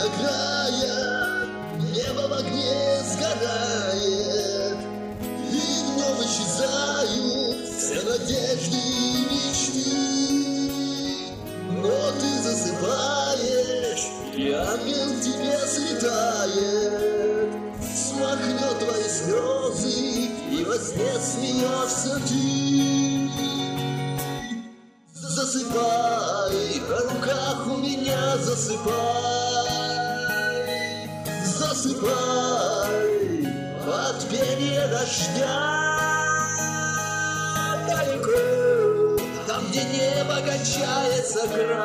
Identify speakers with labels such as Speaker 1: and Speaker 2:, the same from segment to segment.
Speaker 1: края, небо в огне сгорает, и в нем исчезают все надежды и мечты. Но ты засыпаешь, и ангел тебе слетает, смахнет твои слезы, и во сне смеешься ты. Засыпай, на руках у меня засыпай, засыпай, под пение дождя. Далеко, там, где небо кончается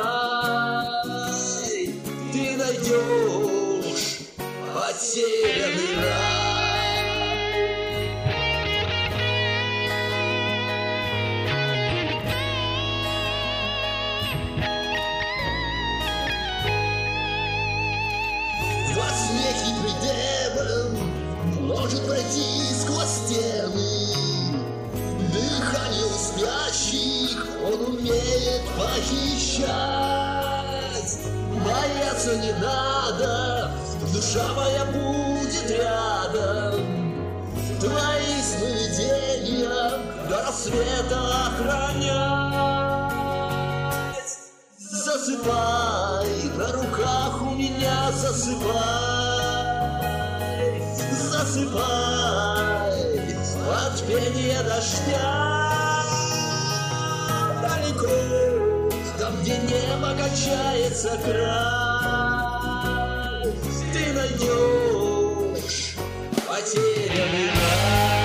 Speaker 1: край, ты найдешь потерянный рай. Во сне хитрый демон может пройти сквозь стены, дыхание у спящих он умеет похищать. Бояться не надо, душа моя будет рядом, твои сновидения до рассвета охранять. Засыпай, на руках у меня засыпай, засыпай, под пение дождя. Далеко, там, где небо качается край, ты найдешь потерянный рай.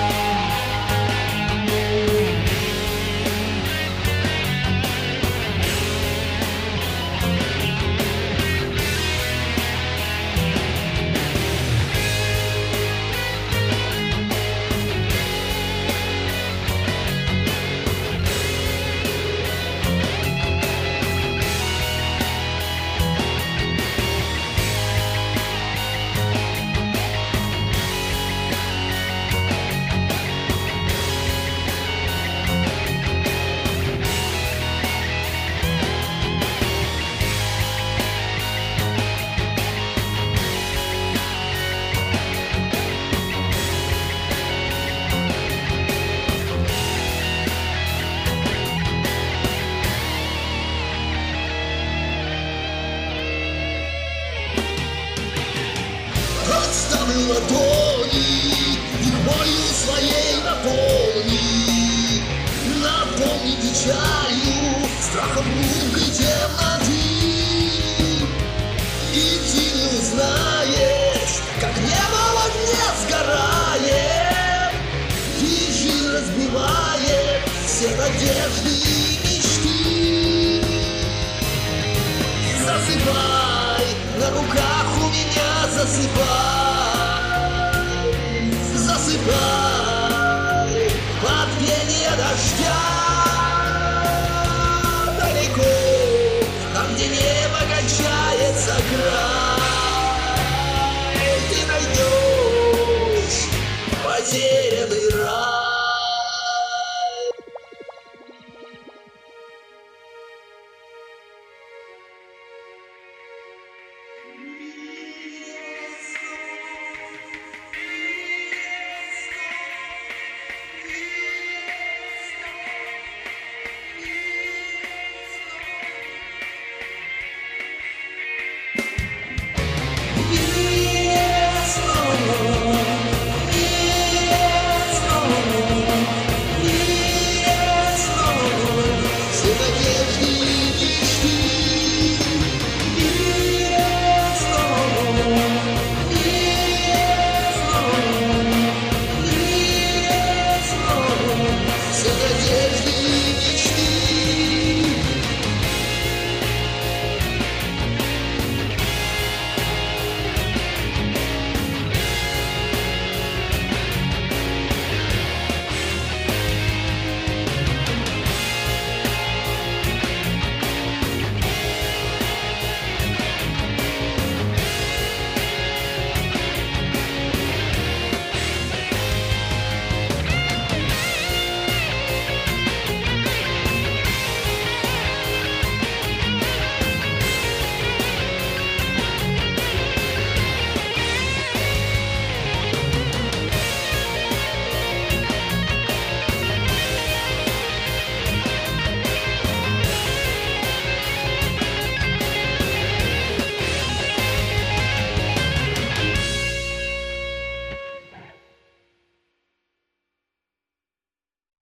Speaker 1: Подставлю ладони, их болью своей наполни, наполни печалью, страхом муки темноты. И ты не узнаешь, как небо в огне сгорает, и жизнь разбивает все надежды и мечты. Засыпай, на руках у меня засыпай, засыпай, под пение дождя. Далеко, там, где небо кончается край, ты найдешь потерянный